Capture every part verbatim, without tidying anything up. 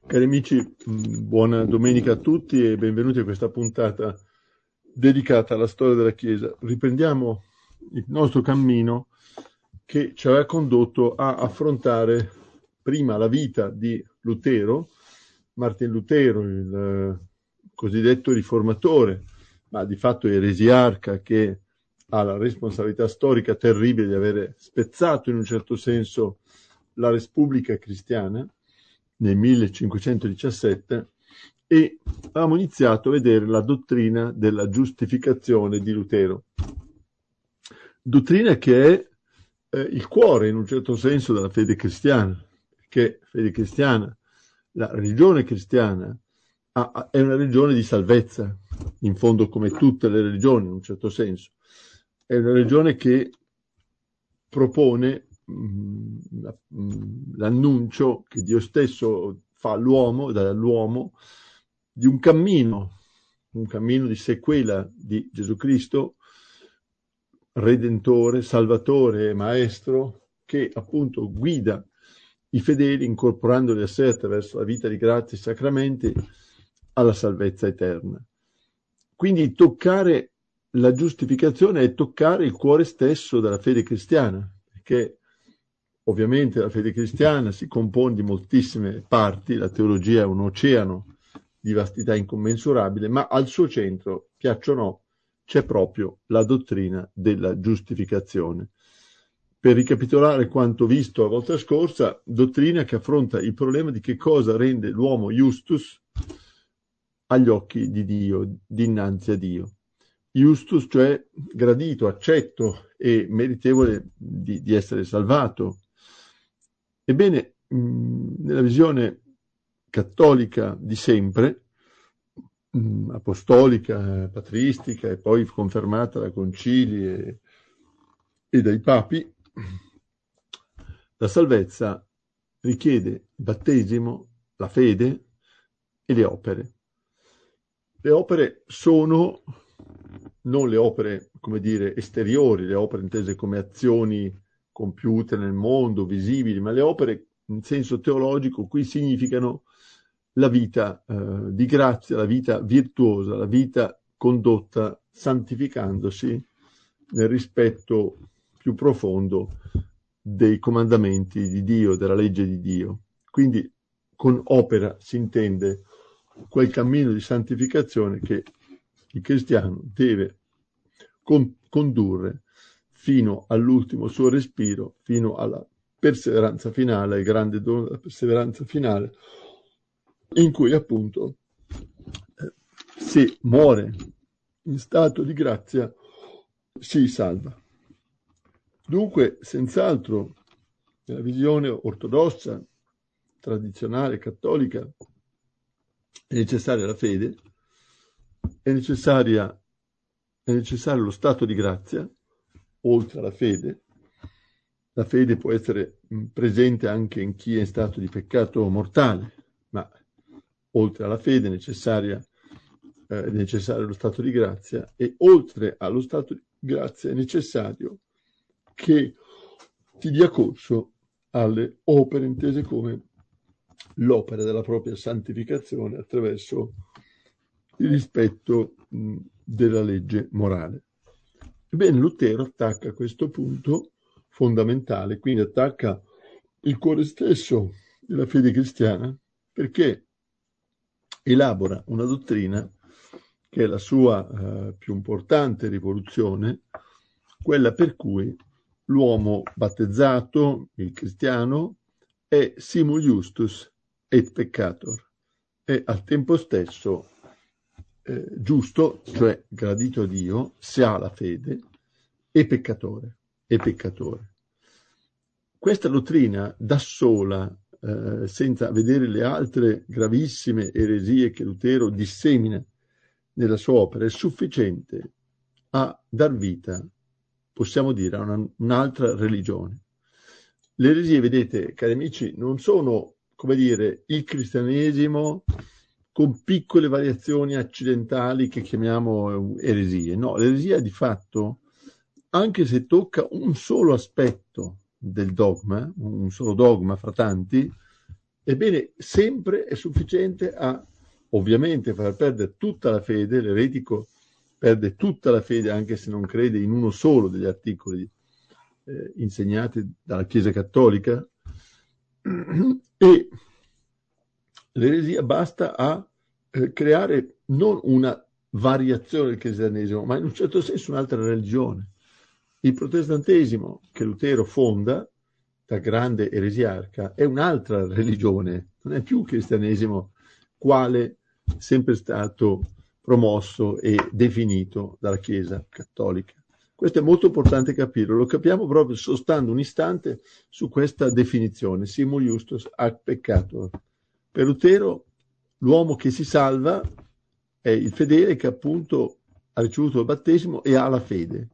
Cari amici, mh, buona domenica a tutti e benvenuti a questa puntata dedicata alla storia della Chiesa. Riprendiamo il nostro cammino che ci aveva condotto a affrontare prima la vita di Lutero, Martin Lutero, il eh, cosiddetto riformatore, ma di fatto eresiarca, che ha la responsabilità storica terribile di avere spezzato in un certo senso la Repubblica Cristiana nel millecinquecentodiciassette, e avevamo iniziato a vedere la dottrina della giustificazione di Lutero. Dottrina che è eh, il cuore, in un certo senso, della fede cristiana, perché fede cristiana, la religione cristiana, ha, ha, è una religione di salvezza, in fondo come tutte le religioni, in un certo senso. È una religione che propone l'annuncio che Dio stesso fa all'uomo, dall'uomo, di un cammino, un cammino di sequela di Gesù Cristo, Redentore, Salvatore e Maestro, che appunto guida i fedeli, incorporandoli a sé attraverso la vita di grazia e sacramenti, alla salvezza eterna. Quindi toccare la giustificazione è toccare il cuore stesso della fede cristiana, perché ovviamente la fede cristiana si compone di moltissime parti, la teologia è un oceano di vastità incommensurabile, ma al suo centro, piaccia o no, c'è proprio la dottrina della giustificazione. Per ricapitolare quanto visto la volta scorsa, dottrina che affronta il problema di che cosa rende l'uomo justus agli occhi di Dio, dinanzi a Dio. Justus, cioè gradito, accetto e meritevole di, di essere salvato. Ebbene, mh, nella visione cattolica di sempre, mh, apostolica, patristica e poi confermata dai concili e, e dai papi, la salvezza richiede il battesimo, la fede e le opere. Le opere sono non le opere, come dire, esteriori, le opere intese come azioni compiute nel mondo, visibili, ma le opere in senso teologico qui significano la vita eh, di grazia, la vita virtuosa, la vita condotta santificandosi nel rispetto più profondo dei comandamenti di Dio, della legge di Dio. Quindi con opera si intende quel cammino di santificazione che il cristiano deve con- condurre fino all'ultimo suo respiro, fino alla perseveranza finale, il grande dono della perseveranza finale, in cui appunto eh, se muore in stato di grazia si salva. Dunque, senz'altro, nella visione ortodossa, tradizionale, cattolica, è necessaria la fede, è necessaria, è necessario lo stato di grazia, oltre alla fede. La fede può essere presente anche in chi è in stato di peccato mortale, ma oltre alla fede è, necessaria, eh, è necessario lo stato di grazia, e oltre allo stato di grazia è necessario che ti dia corso alle opere intese come l'opera della propria santificazione attraverso il rispetto mh, della legge morale. Ebbene, Lutero attacca questo punto fondamentale, quindi attacca il cuore stesso della fede cristiana, perché elabora una dottrina che è la sua eh, più importante rivoluzione, quella per cui l'uomo battezzato, il cristiano, è simul justus et peccator, è al tempo stesso eh, giusto, cioè gradito a Dio, se ha la fede, e peccatore, e peccatore. Questa dottrina da sola, eh, senza vedere le altre gravissime eresie che Lutero dissemina nella sua opera, è sufficiente a dar vita, possiamo dire, a una, un'altra religione. Le eresie, vedete, cari amici, non sono, come dire, il cristianesimo con piccole variazioni accidentali che chiamiamo eresie. No, l'eresia di fatto, anche se tocca un solo aspetto del dogma, un solo dogma fra tanti, Ebbene, sempre è sufficiente a, ovviamente, far perdere tutta la fede. L'eretico perde tutta la fede anche se non crede in uno solo degli articoli eh, insegnati dalla Chiesa Cattolica, e l'eresia basta a eh, creare non una variazione del cristianesimo, ma in un certo senso un'altra religione. Il protestantesimo che Lutero fonda, da grande eresiarca, è un'altra religione, non è più il cristianesimo quale sempre stato promosso e definito dalla Chiesa Cattolica. Questo è molto importante capirlo, lo capiamo proprio sostando un istante su questa definizione, simul justus ac peccator. Per Lutero l'uomo che si salva è il fedele che appunto ha ricevuto il battesimo e ha la fede,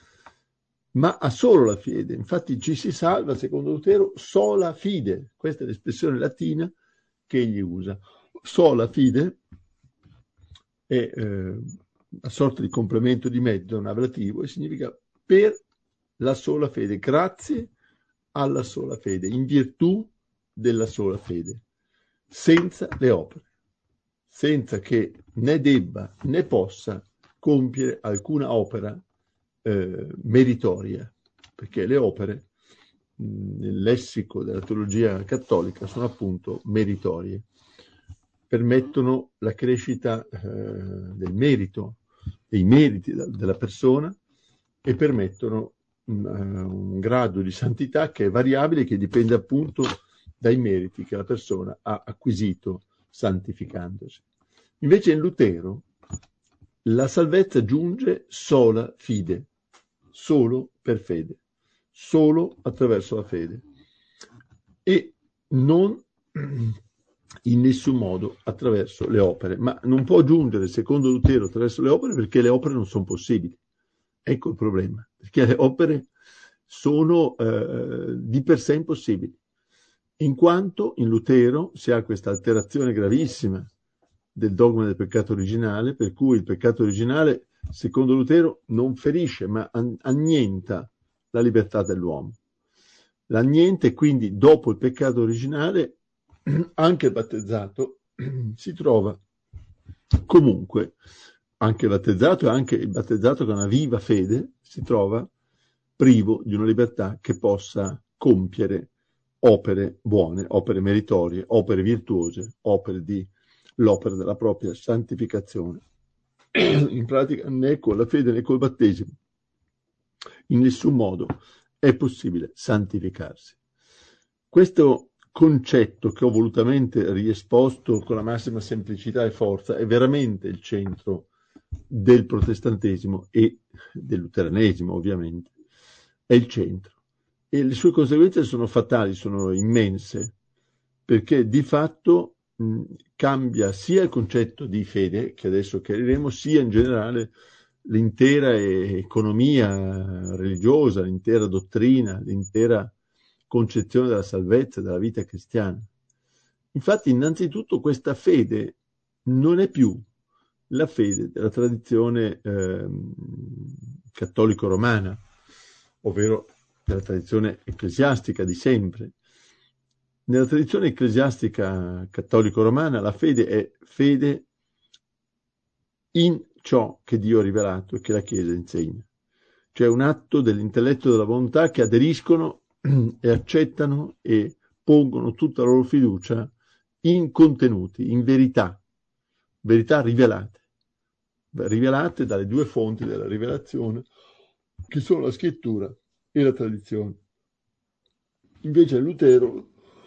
ma ha solo la fede. Infatti ci si salva, secondo Lutero, sola fide, questa è l'espressione latina che egli usa. Sola fide è eh, una sorta di complemento di mezzo, un ablativo, e significa per la sola fede, grazie alla sola fede, in virtù della sola fede, senza le opere, senza che né debba né possa compiere alcuna opera eh, meritoria, perché le opere mh, nel lessico della teologia cattolica sono appunto meritorie, permettono la crescita eh, del merito, dei meriti da, della persona, e permettono mh, un grado di santità che è variabile, che dipende appunto dai meriti che la persona ha acquisito santificandosi. Invece in Lutero la salvezza giunge sola fide, solo per fede, solo attraverso la fede, e non in nessun modo attraverso le opere. Ma non può giungere, secondo Lutero, attraverso le opere, perché le opere non sono possibili. Ecco il problema, perché le opere sono eh, di per sé impossibili, in quanto in Lutero si ha questa alterazione gravissima del dogma del peccato originale, per cui il peccato originale, secondo Lutero, non ferisce, ma annienta la libertà dell'uomo. L'anniente, quindi, dopo il peccato originale, anche il battezzato si trova comunque, anche il battezzato e anche il battezzato con una viva fede, si trova privo di una libertà che possa compiere opere buone, opere meritorie, opere virtuose, opere di l'opera della propria santificazione. In pratica né con la fede né col battesimo in nessun modo è possibile santificarsi. Questo concetto, che ho volutamente riesposto con la massima semplicità e forza, è veramente il centro del protestantesimo e del luteranesimo, ovviamente. È il centro. E le sue conseguenze sono fatali, sono immense, perché di fatto mh, cambia sia il concetto di fede, che adesso chiariremo, sia in generale l'intera economia religiosa, l'intera dottrina, l'intera concezione della salvezza, della vita cristiana. Infatti, innanzitutto, questa fede non è più la fede della tradizione eh, cattolico-romana, ovvero della tradizione ecclesiastica di sempre. Nella tradizione ecclesiastica cattolico-romana la fede è fede in ciò che Dio ha rivelato e che la Chiesa insegna. Cioè un atto dell'intelletto e della volontà che aderiscono e accettano e pongono tutta la loro fiducia in contenuti, in verità, verità rivelate, rivelate dalle due fonti della rivelazione, che sono la scrittura e la tradizione. Invece a Lutero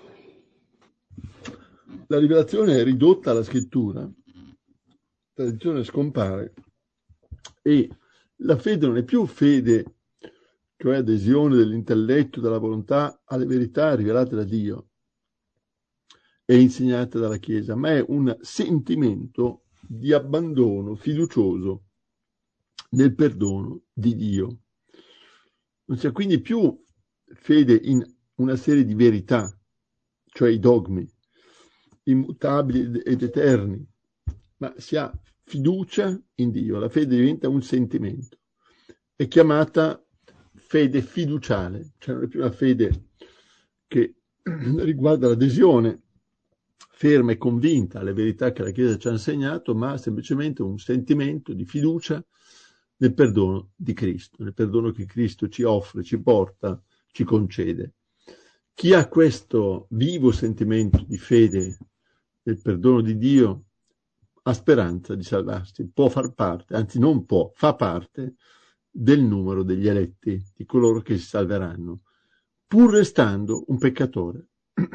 la rivelazione è ridotta alla scrittura, la tradizione scompare e la fede non è più fede, cioè adesione dell'intelletto, della volontà alle verità rivelate da Dio e insegnate dalla Chiesa, ma è un sentimento di abbandono fiducioso nel perdono di Dio. Non c'è quindi più fede in una serie di verità, cioè i dogmi, immutabili ed eterni, ma si ha fiducia in Dio. La fede diventa un sentimento. È chiamata fede fiduciale, cioè non è più una fede che riguarda l'adesione ferma e convinta alle verità che la Chiesa ci ha insegnato, ma semplicemente un sentimento di fiducia nel perdono di Cristo, nel perdono che Cristo ci offre, ci porta, ci concede. Chi ha questo vivo sentimento di fede nel perdono di Dio ha speranza di salvarsi, può far parte, anzi non può, fa parte del numero degli eletti, di coloro che si salveranno, pur restando un peccatore.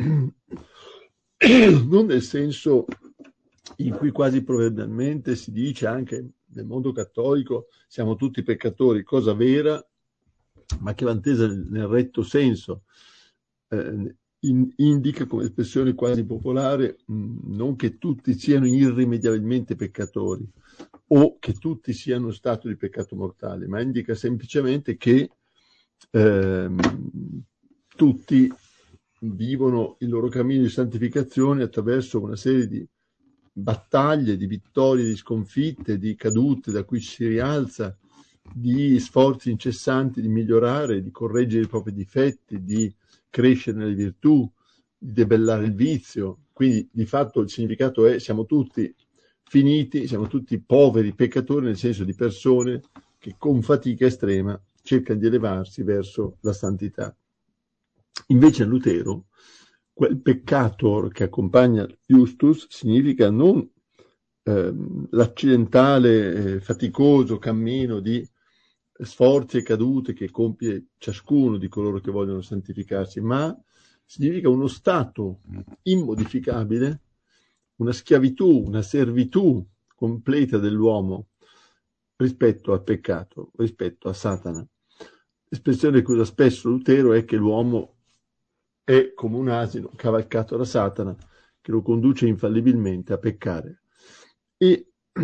Non nel senso in cui quasi proverbialmente si dice anche nel mondo cattolico siamo tutti peccatori, cosa vera, ma che va intesa nel retto senso. Eh, in, indica come espressione quasi popolare mh, non che tutti siano irrimediabilmente peccatori o che tutti siano in stato di peccato mortale, ma indica semplicemente che eh, tutti vivono il loro cammino di santificazione attraverso una serie di battaglie, di vittorie, di sconfitte, di cadute da cui ci si rialza, di sforzi incessanti di migliorare, di correggere i propri difetti, di crescere nelle virtù, di debellare il vizio. Quindi di fatto il significato è siamo tutti finiti, siamo tutti poveri peccatori, nel senso di persone che con fatica estrema cercano di elevarsi verso la santità. Invece a Lutero quel peccator che accompagna Justus significa non eh, l'accidentale, eh, faticoso cammino di sforzi e cadute che compie ciascuno di coloro che vogliono santificarsi, ma significa uno stato immodificabile, una schiavitù, una servitù completa dell'uomo rispetto al peccato, rispetto a Satana. L'espressione che usa spesso Lutero è che l'uomo è come un asino cavalcato da Satana che lo conduce infallibilmente a peccare. E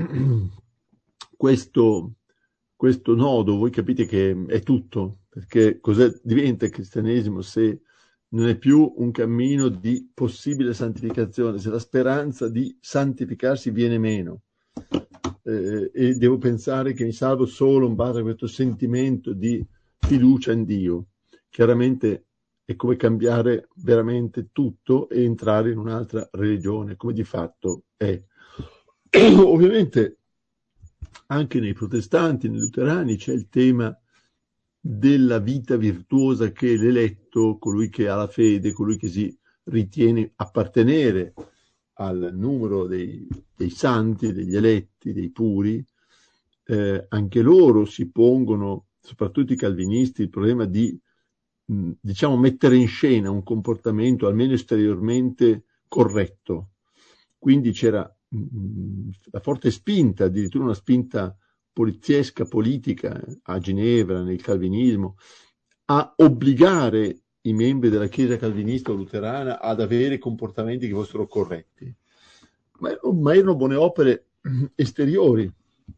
questo, questo nodo, voi capite che è tutto, perché cos'è, diventa il cristianesimo se non è più un cammino di possibile santificazione, se la speranza di santificarsi viene meno. Eh, e devo pensare che mi salvo solo in base a questo sentimento di fiducia in Dio. Chiaramente è come cambiare veramente tutto e entrare in un'altra religione, come di fatto è. Ovviamente anche nei protestanti, nei luterani c'è il tema della vita virtuosa che l'eletto, colui che ha la fede, colui che si ritiene appartenere al numero dei, dei santi, degli eletti, dei puri, eh, anche loro si pongono, soprattutto i calvinisti, il problema di mh, diciamo mettere in scena un comportamento almeno esteriormente corretto. Quindi c'era mh, la forte spinta, addirittura una spinta poliziesca, politica, a Ginevra, nel calvinismo, a obbligare i membri della Chiesa calvinista o luterana ad avere comportamenti che fossero corretti. Ma, ma erano buone opere esteriori,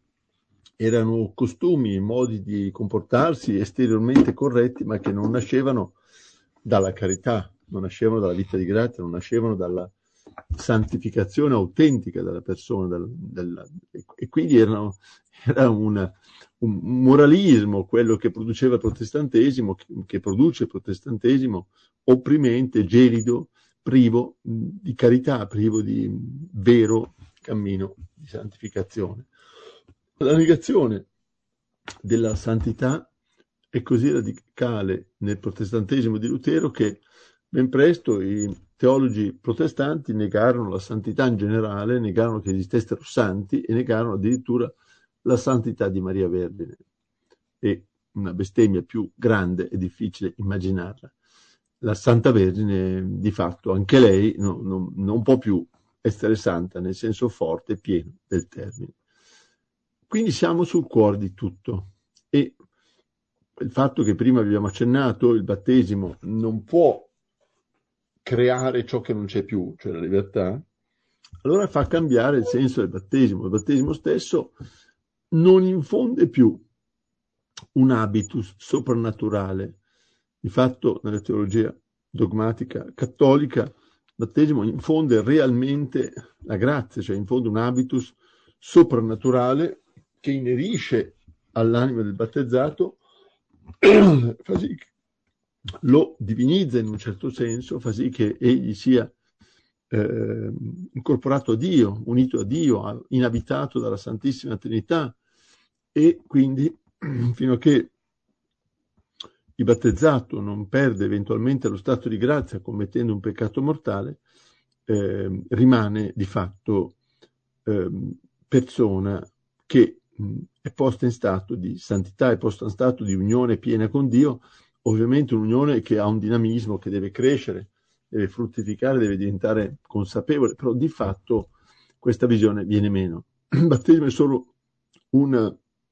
erano costumi, modi di comportarsi esteriormente corretti, ma che non nascevano dalla carità, non nascevano dalla vita di grazia, non nascevano dalla santificazione autentica della persona, della, della, e quindi erano, era una, un moralismo, quello che produceva il protestantesimo, che, che produce il protestantesimo, opprimente, gelido, privo di carità, privo di vero cammino di santificazione. La negazione della santità è così radicale nel protestantesimo di Lutero che ben presto i teologi protestanti negarono la santità in generale, negarono che esistessero santi e negarono addirittura la santità di Maria Vergine. E una bestemmia più grande è difficile immaginarla. La Santa Vergine, di fatto, anche lei no, no, non può più essere santa nel senso forte e pieno del termine. Quindi siamo sul cuore di tutto. E il fatto che prima abbiamo accennato, il battesimo non può creare ciò che non c'è più, cioè la libertà, allora fa cambiare il senso del battesimo. Il battesimo stesso non infonde più un habitus soprannaturale. Di fatto, nella teologia dogmatica cattolica, il battesimo infonde realmente la grazia, cioè infonde un habitus soprannaturale che inerisce all'anima del battezzato, fa sì che lo divinizza in un certo senso, fa sì che egli sia eh, incorporato a Dio, unito a Dio, inabitato dalla Santissima Trinità, e quindi fino a che il battezzato non perde eventualmente lo stato di grazia commettendo un peccato mortale, eh, rimane di fatto eh, persona che mh, è posta in stato di santità, è posta in stato di unione piena con Dio, ovviamente un'unione che ha un dinamismo, che deve crescere, deve fruttificare, deve diventare consapevole, però di fatto questa visione viene meno. Il battesimo è solo una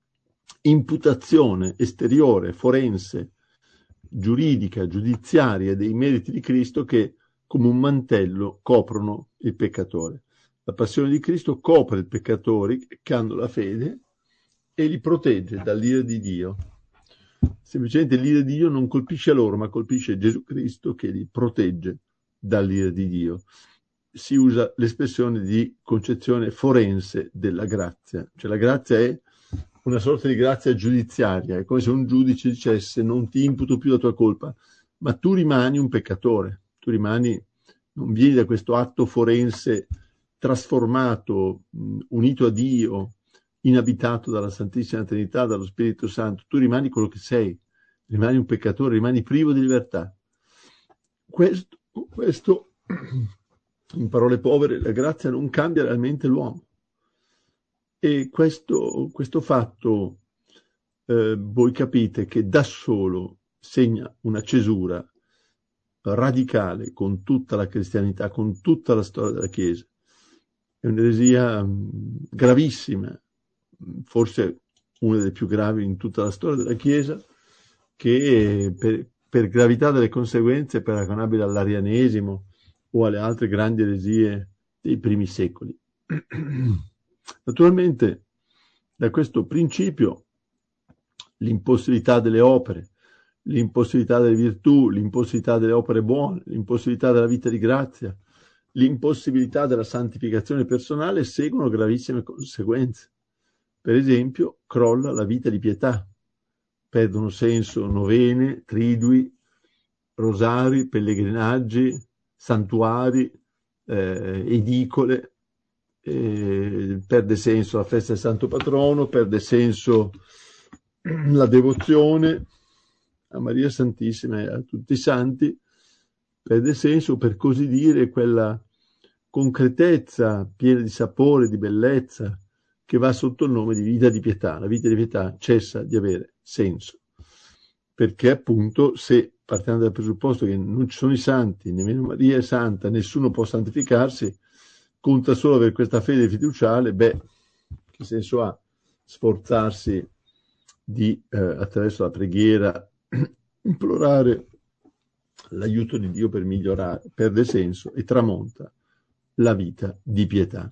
imputazione esteriore, forense, giuridica, giudiziaria dei meriti di Cristo che come un mantello coprono il peccatore. La passione di Cristo copre i peccatori che hanno la fede e li protegge dall'ira di Dio. Semplicemente l'ira di Dio non colpisce loro, ma colpisce Gesù Cristo che li protegge dall'ira di Dio. Si usa l'espressione di concezione forense della grazia, cioè la grazia è una sorta di grazia giudiziaria, è come se un giudice dicesse non ti imputo più la tua colpa, ma tu rimani un peccatore, tu rimani, non vieni da questo atto forense trasformato, unito a Dio, inabitato dalla Santissima Trinità, dallo Spirito Santo, tu rimani quello che sei, rimani un peccatore, rimani privo di libertà. Questo, questo in parole povere, la grazia non cambia realmente l'uomo. E questo, questo fatto, eh, voi capite che da solo segna una cesura radicale con tutta la cristianità, con tutta la storia della Chiesa. È un'eresia mh, gravissima, forse una delle più gravi in tutta la storia della Chiesa, che per, per gravità delle conseguenze è paragonabile all'arianesimo o alle altre grandi eresie dei primi secoli. Naturalmente, da questo principio, l'impossibilità delle opere, l'impossibilità delle virtù, l'impossibilità delle opere buone, l'impossibilità della vita di grazia, l'impossibilità della santificazione personale seguono gravissime conseguenze. Per esempio, crolla la vita di pietà, perdono senso novene, tridui, rosari, pellegrinaggi, santuari, eh, edicole, eh, perde senso la festa del Santo Patrono, perde senso la devozione a Maria Santissima e a tutti i santi, perde senso, per così dire, quella concretezza piena di sapore, di bellezza, che va sotto il nome di vita di pietà. La vita di pietà cessa di avere senso, perché appunto se partiamo dal presupposto che non ci sono i santi, nemmeno Maria è santa, nessuno può santificarsi, conta solo avere questa fede fiduciale, beh, che senso ha sforzarsi di, eh, attraverso la preghiera, implorare l'aiuto di Dio per migliorare? Perde senso e tramonta la vita di pietà.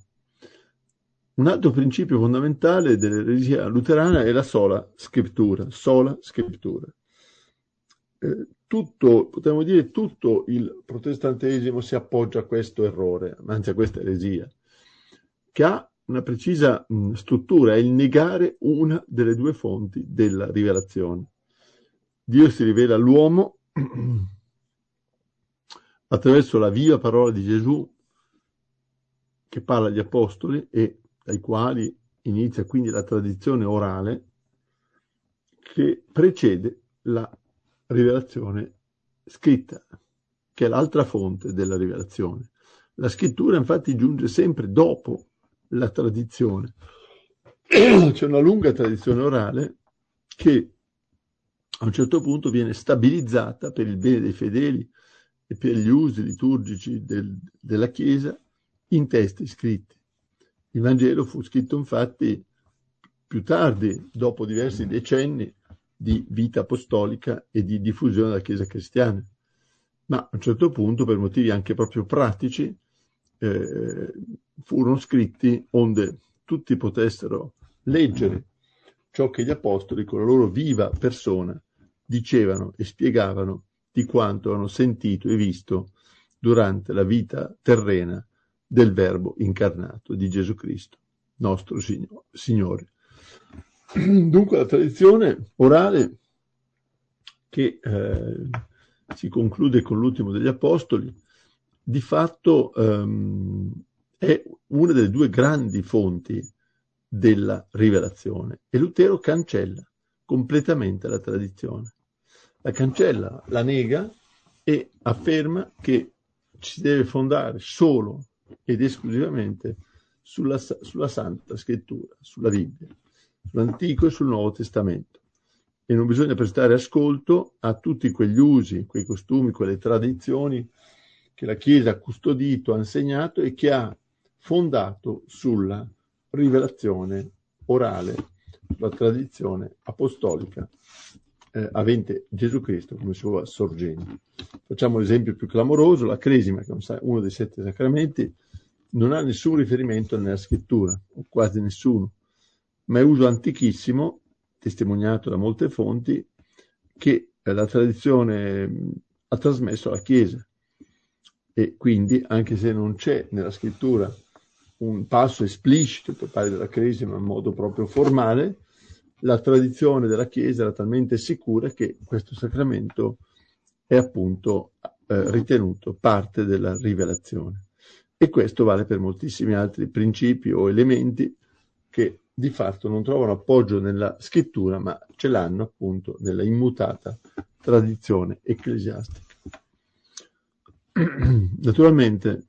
Un altro principio fondamentale dell'eresia luterana è la sola scrittura, sola scrittura. Eh, tutto, potremmo dire, tutto il protestantesimo si appoggia a questo errore, anzi a questa eresia, che ha una precisa mh, struttura, è il negare una delle due fonti della rivelazione. Dio si rivela all'uomo attraverso la viva parola di Gesù che parla agli apostoli e dai quali inizia quindi la tradizione orale che precede la rivelazione scritta, che è l'altra fonte della rivelazione. La scrittura infatti giunge sempre dopo la tradizione. C'è una lunga tradizione orale che a un certo punto viene stabilizzata per il bene dei fedeli e per gli usi liturgici del, della Chiesa in testi scritti. Il Vangelo fu scritto infatti più tardi, dopo diversi decenni di vita apostolica e di diffusione della Chiesa cristiana, ma a un certo punto, per motivi anche proprio pratici, eh, furono scritti onde tutti potessero leggere ciò che gli apostoli con la loro viva persona dicevano e spiegavano di quanto hanno sentito e visto durante la vita terrena del Verbo incarnato di Gesù Cristo, nostro Signore. Dunque la tradizione orale che eh, si conclude con l'ultimo degli Apostoli di fatto um, è una delle due grandi fonti della rivelazione, e Lutero cancella completamente la tradizione. La cancella, la nega e afferma che ci deve fondare solo ed esclusivamente sulla, sulla Santa Scrittura, sulla Bibbia, sull'Antico e sul Nuovo Testamento. E non bisogna prestare ascolto a tutti quegli usi, quei costumi, quelle tradizioni che la Chiesa ha custodito, ha insegnato e che ha fondato sulla rivelazione orale, sulla tradizione apostolica eh, avente Gesù Cristo come sua sorgente. Facciamo l'esempio più clamoroso: la Cresima, che è uno dei sette sacramenti, non ha nessun riferimento nella scrittura, o quasi nessuno, ma è uso antichissimo, testimoniato da molte fonti, che la tradizione ha trasmesso alla Chiesa. E quindi, anche se non c'è nella scrittura un passo esplicito per fare della Cresima in modo proprio formale, la tradizione della Chiesa era talmente sicura che questo sacramento è appunto eh, ritenuto parte della rivelazione. E questo vale per moltissimi altri principi o elementi che di fatto non trovano appoggio nella scrittura, ma ce l'hanno appunto nella immutata tradizione ecclesiastica. Naturalmente,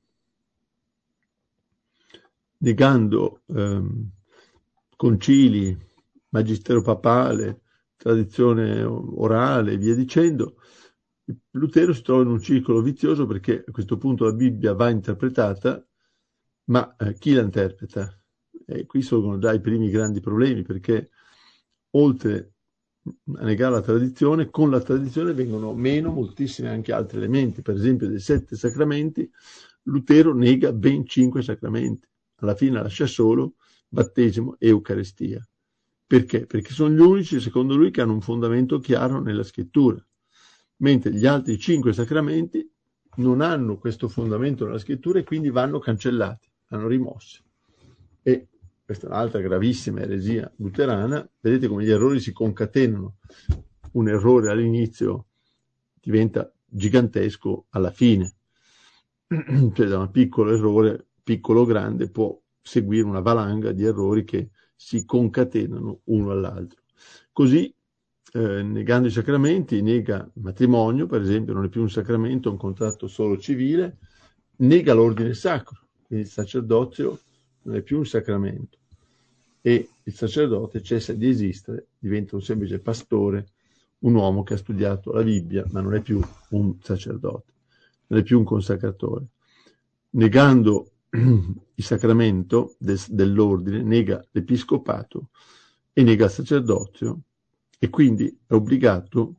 negando ehm, concili, magistero papale, tradizione orale e via dicendo, Lutero si trova in un circolo vizioso, perché a questo punto la Bibbia va interpretata, ma eh, chi la interpreta? E qui sorgono già i primi grandi problemi, perché oltre a negare la tradizione, con la tradizione vengono meno moltissimi anche altri elementi. Per esempio, dei sette sacramenti, Lutero nega ben cinque sacramenti. Alla fine lascia solo battesimo e Eucaristia. Perché? Perché sono gli unici, secondo lui, che hanno un fondamento chiaro nella scrittura, mentre gli altri cinque sacramenti non hanno questo fondamento nella scrittura e quindi vanno cancellati, vanno rimossi. E questa è un'altra gravissima eresia luterana. Vedete come gli errori si concatenano. Un errore all'inizio diventa gigantesco alla fine. Cioè, da un piccolo errore, piccolo o grande, può seguire una valanga di errori che si concatenano uno all'altro. Così, eh, negando i sacramenti, nega il matrimonio, per esempio, non è più un sacramento, è un contratto solo civile, nega l'ordine sacro, quindi il sacerdozio non è più un sacramento, e il sacerdote cessa di esistere, diventa un semplice pastore, un uomo che ha studiato la Bibbia, ma non è più un sacerdote, non è più un consacratore. Negando il sacramento del, dell'ordine, nega l'episcopato e nega il sacerdozio, e quindi è obbligato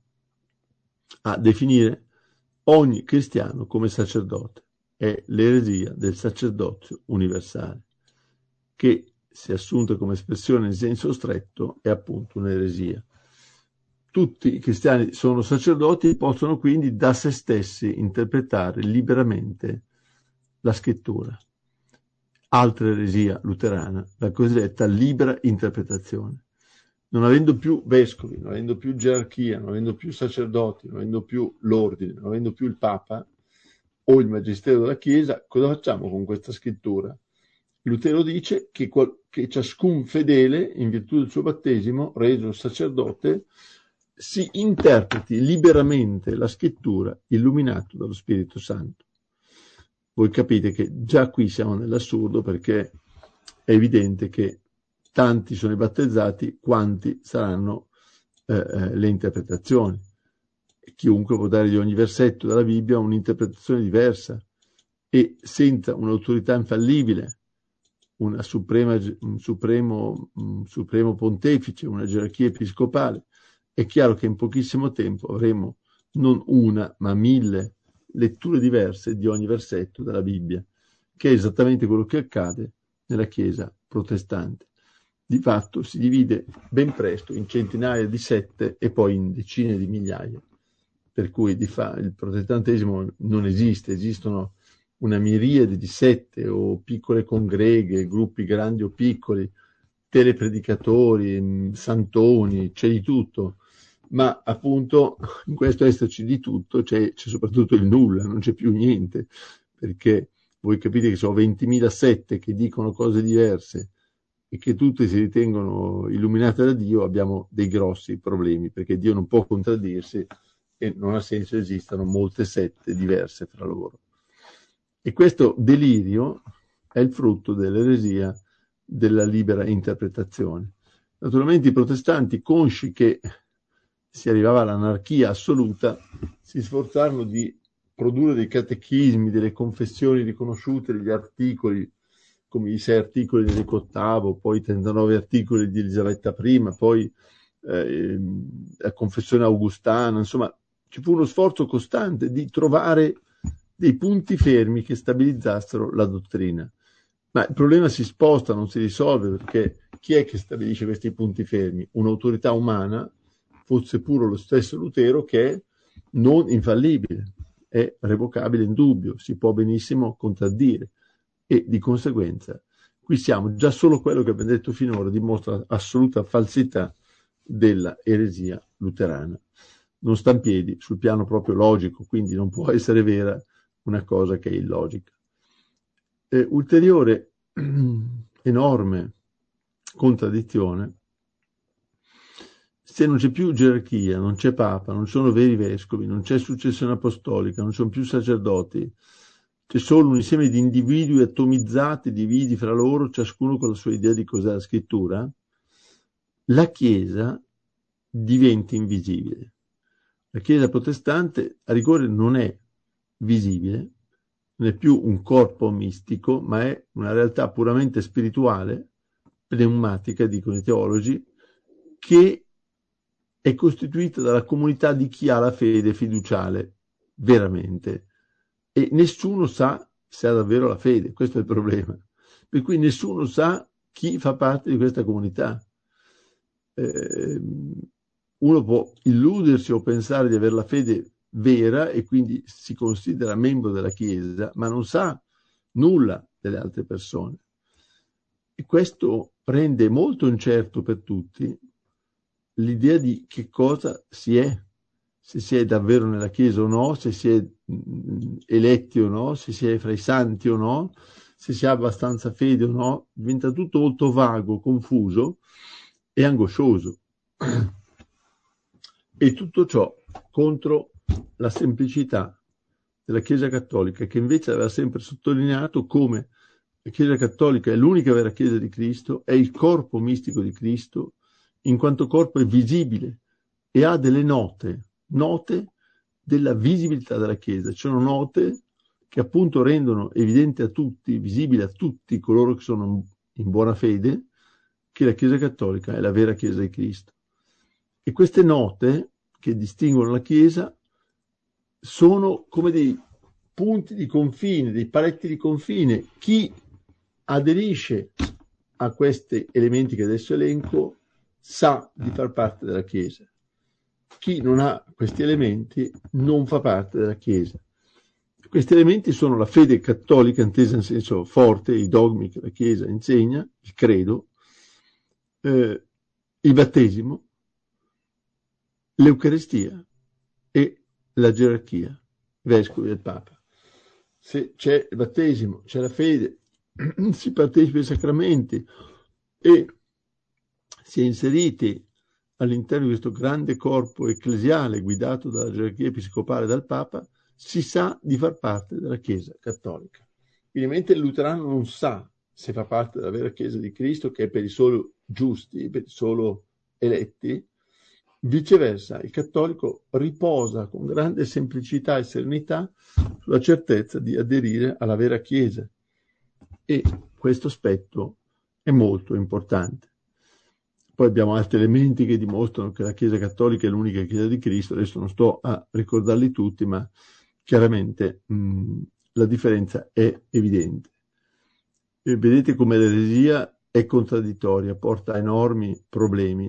a definire ogni cristiano come sacerdote. È l'eresia del sacerdozio universale, che, se assunta come espressione in senso stretto, è appunto un'eresia. Tutti i cristiani sono sacerdoti e possono quindi da se stessi interpretare liberamente la scrittura. Altra eresia luterana, la cosiddetta libera interpretazione. Non avendo più vescovi, non avendo più gerarchia, non avendo più sacerdoti, non avendo più l'ordine, non avendo più il Papa o il magistero della Chiesa, cosa facciamo con questa scrittura? Lutero dice che, che ciascun fedele, in virtù del suo battesimo, reso sacerdote, si interpreti liberamente la scrittura illuminato dallo Spirito Santo. Voi capite che già qui siamo nell'assurdo, perché è evidente che tanti sono i battezzati, quanti saranno eh, le interpretazioni. Chiunque può dare di ogni versetto della Bibbia un'interpretazione diversa, e senza un'autorità infallibile, una suprema, un, supremo, un supremo pontefice, una gerarchia episcopale, è chiaro che in pochissimo tempo avremo non una, ma mille letture diverse di ogni versetto della Bibbia, che è esattamente quello che accade nella Chiesa protestante. Di fatto si divide ben presto in centinaia di sette e poi in decine di migliaia, per cui di fa, il protestantesimo non esiste, esistono una miriade di sette o piccole congreghe, gruppi grandi o piccoli, telepredicatori, santoni, c'è di tutto, ma appunto in questo esserci di tutto c'è, c'è soprattutto il nulla, non c'è più niente, perché voi capite che sono ventimila sette che dicono cose diverse e che tutte si ritengono illuminate da Dio, abbiamo dei grossi problemi, perché Dio non può contraddirsi e non ha senso esistano molte sette diverse fra loro. E questo delirio è il frutto dell'eresia della libera interpretazione. Naturalmente i protestanti, consci che si arrivava all'anarchia assoluta, si sforzarono di produrre dei catechismi, delle confessioni riconosciute, degli articoli, come i sei articoli di Enrico ottavo, poi i trentanove articoli di Elisabetta prima, poi eh, la confessione augustana, insomma ci fu uno sforzo costante di trovare dei punti fermi che stabilizzassero la dottrina. Ma il problema si sposta, non si risolve, perché chi è che stabilisce questi punti fermi? Un'autorità umana, fosse pure lo stesso Lutero, che è non infallibile, è revocabile in dubbio, si può benissimo contraddire e di conseguenza qui siamo, già solo quello che abbiamo detto finora dimostra assoluta falsità della eresia luterana. Non sta in piedi sul piano proprio logico, quindi non può essere vera una cosa che è illogica. Eh, ulteriore enorme contraddizione: se non c'è più gerarchia, non c'è papa, non sono veri vescovi, non c'è successione apostolica, non sono più sacerdoti, c'è solo un insieme di individui atomizzati, divisi fra loro, ciascuno con la sua idea di cos'è la scrittura, la Chiesa diventa invisibile. La Chiesa protestante a rigore non è visibile, non è più un corpo mistico, ma è una realtà puramente spirituale, pneumatica, dicono i teologi, che è costituita dalla comunità di chi ha la fede fiduciale veramente, e nessuno sa se ha davvero la fede. Questo è il problema, per cui nessuno sa chi fa parte di questa comunità. Eh, uno può illudersi o pensare di avere la fede vera e quindi si considera membro della Chiesa, ma non sa nulla delle altre persone, e questo rende molto incerto per tutti l'idea di che cosa si è, se si è davvero nella Chiesa o no, se si è eletti o no, se si è fra i santi o no, se si ha abbastanza fede o no. Diventa tutto molto vago, confuso e angoscioso. E tutto ciò contro la semplicità della Chiesa Cattolica, che invece aveva sempre sottolineato come la Chiesa Cattolica è l'unica vera Chiesa di Cristo, è il corpo mistico di Cristo, in quanto corpo è visibile e ha delle note, note della visibilità della Chiesa. Ci sono note che appunto rendono evidente a tutti, visibile a tutti coloro che sono in buona fede, che la Chiesa Cattolica è la vera Chiesa di Cristo. E queste note che distinguono la Chiesa sono come dei punti di confine, dei paletti di confine. Chi aderisce a questi elementi che adesso elenco sa di far parte della Chiesa. Chi non ha questi elementi non fa parte della Chiesa. Questi elementi sono la fede cattolica intesa in senso forte, i dogmi che la Chiesa insegna, il credo, eh, il battesimo, l'Eucaristia e la gerarchia, vescovi del Papa. Se c'è il battesimo, c'è la fede, si partecipa ai sacramenti e si è inseriti all'interno di questo grande corpo ecclesiale guidato dalla gerarchia episcopale, dal Papa, si sa di far parte della Chiesa Cattolica. Quindi mentre il luterano non sa se fa parte della vera Chiesa di Cristo, che è per i solo giusti, per i solo eletti, viceversa il cattolico riposa con grande semplicità e serenità sulla certezza di aderire alla vera Chiesa, e questo aspetto è molto importante. Poi abbiamo altri elementi che dimostrano che la Chiesa Cattolica è l'unica Chiesa di Cristo, adesso non sto a ricordarli tutti, ma chiaramente mh, la differenza è evidente. E vedete come l'eresia è contraddittoria, porta a enormi problemi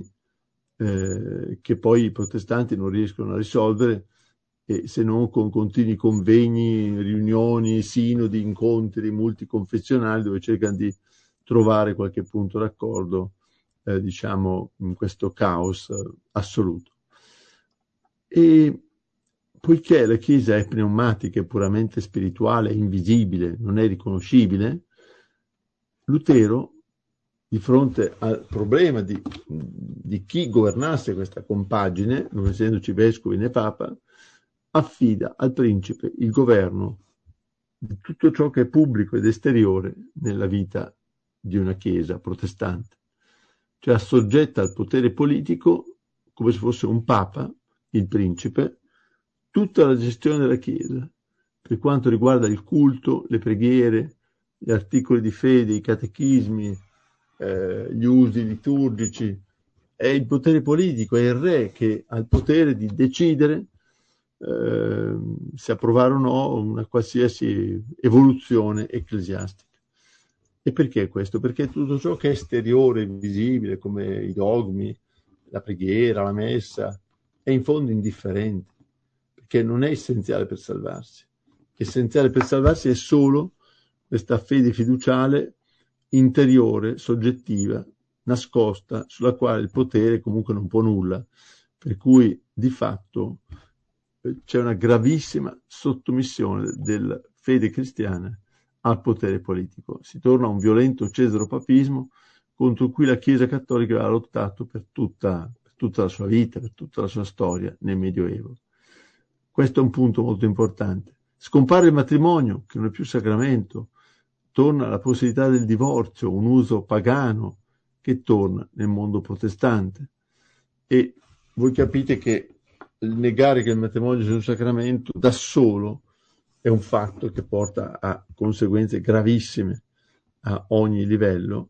eh, che poi i protestanti non riescono a risolvere, e se non con continui convegni, riunioni, sinodi, incontri multiconfessionali dove cercano di trovare qualche punto d'accordo, eh, diciamo, in questo caos eh, assoluto. E poiché la Chiesa è pneumatica, è puramente spirituale, è invisibile, non è riconoscibile, Lutero, di fronte al problema di, di chi governasse questa compagine, non essendoci vescovi né papa, affida al principe il governo di tutto ciò che è pubblico ed esteriore nella vita di una Chiesa protestante. Cioè assoggetta al potere politico, come se fosse un papa, il principe, tutta la gestione della Chiesa, per quanto riguarda il culto, le preghiere, gli articoli di fede, i catechismi, eh, gli usi liturgici. È il potere politico, è il re che ha il potere di decidere eh, se approvare o no una qualsiasi evoluzione ecclesiastica. E perché questo? Perché tutto ciò che è esteriore, visibile, come i dogmi, la preghiera, la messa, è in fondo indifferente, perché non è essenziale per salvarsi. Essenziale per salvarsi è solo questa fede fiduciale interiore, soggettiva, nascosta, sulla quale il potere comunque non può nulla, per cui di fatto c'è una gravissima sottomissione della fede cristiana al potere politico. Si torna a un violento cesaropapismo contro cui la Chiesa Cattolica ha lottato per tutta, per tutta la sua vita, per tutta la sua storia nel Medioevo. Questo è un punto molto importante. Scompare il matrimonio, che non è più sacramento, torna la possibilità del divorzio, un uso pagano che torna nel mondo protestante. E voi capite che il negare che il matrimonio sia un sacramento da solo è un fatto che porta a conseguenze gravissime a ogni livello,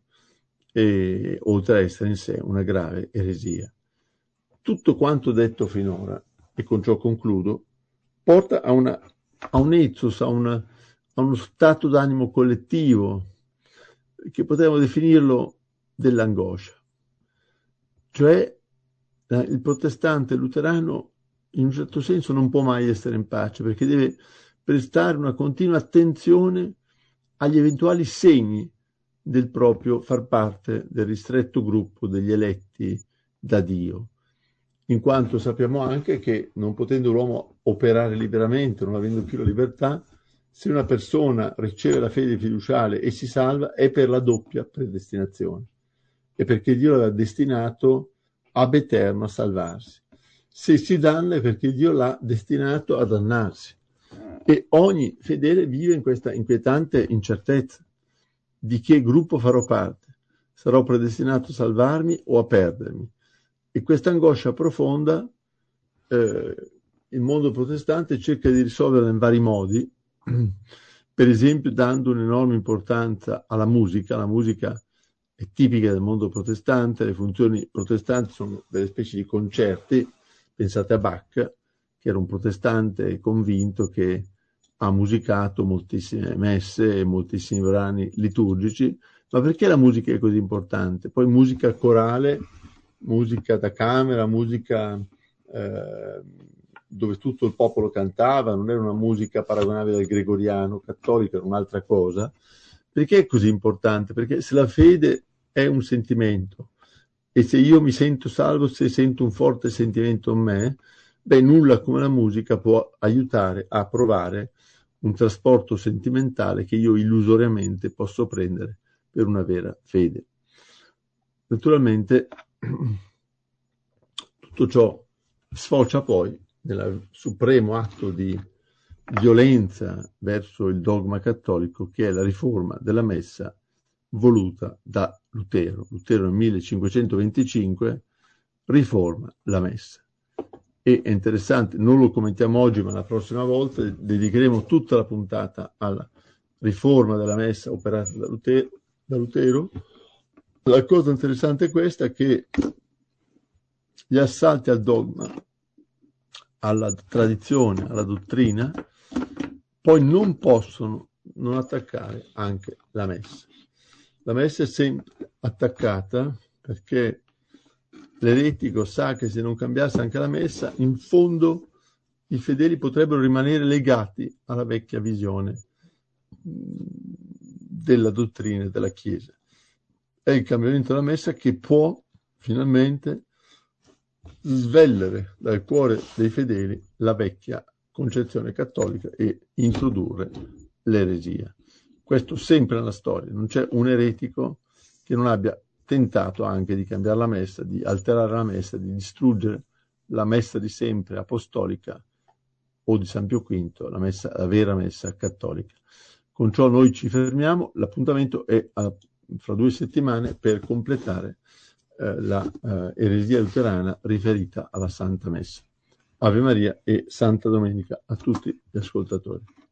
e oltre a essere in sé una grave eresia. Tutto quanto detto finora, e con ciò concludo, porta a, una, a un ethos, a, una, a uno stato d'animo collettivo che potremmo definirlo dell'angoscia. Cioè il protestante luterano in un certo senso non può mai essere in pace, perché deve prestare una continua attenzione agli eventuali segni del proprio far parte del ristretto gruppo degli eletti da Dio, in quanto sappiamo anche che non potendo l'uomo operare liberamente, non avendo più la libertà, se una persona riceve la fede fiduciale e si salva è per la doppia predestinazione, è perché Dio l'aveva destinato ab eterno a salvarsi. Se si danna è perché Dio l'ha destinato a dannarsi. E ogni fedele vive in questa inquietante incertezza di che gruppo farò parte, sarò predestinato a salvarmi o a perdermi. E questa angoscia profonda eh, il mondo protestante cerca di risolverla in vari modi, per esempio dando un'enorme importanza alla musica. La musica è tipica del mondo protestante, le funzioni protestanti sono delle specie di concerti. Pensate a Bach, che era un protestante convinto che ha musicato moltissime messe e moltissimi brani liturgici. Ma perché la musica è così importante? Poi musica corale, musica da camera, musica eh, dove tutto il popolo cantava, non era una musica paragonabile al gregoriano cattolico, era un'altra cosa. Perché è così importante? Perché se la fede è un sentimento, e se io mi sento salvo, se sento un forte sentimento in me, beh, nulla come la musica può aiutare a provare un trasporto sentimentale che io illusoriamente posso prendere per una vera fede. Naturalmente tutto ciò sfocia poi nel supremo atto di violenza verso il dogma cattolico, che è la riforma della messa voluta da Lutero. Lutero nel millecinquecentoventicinque riforma la messa. E è interessante, non lo commentiamo oggi, ma la prossima volta dedicheremo tutta la puntata alla riforma della messa operata da Lutero. Da Lutero. La cosa interessante è questa, che gli assalti al dogma, alla tradizione, alla dottrina, poi non possono non attaccare anche la messa. La messa è sempre attaccata perché l'eretico sa che se non cambiasse anche la messa, in fondo i fedeli potrebbero rimanere legati alla vecchia visione della dottrina della Chiesa. È il cambiamento della messa che può finalmente svellere dal cuore dei fedeli la vecchia concezione cattolica e introdurre l'eresia. Questo sempre nella storia, non c'è un eretico che non abbia tentato anche di cambiare la messa, di alterare la messa, di distruggere la messa di sempre apostolica o di San Pio quinto, la, messa, la vera messa cattolica. Con ciò noi ci fermiamo, l'appuntamento è a, fra due settimane per completare eh, la eh, eresia luterana riferita alla Santa Messa. Ave Maria e Santa Domenica a tutti gli ascoltatori.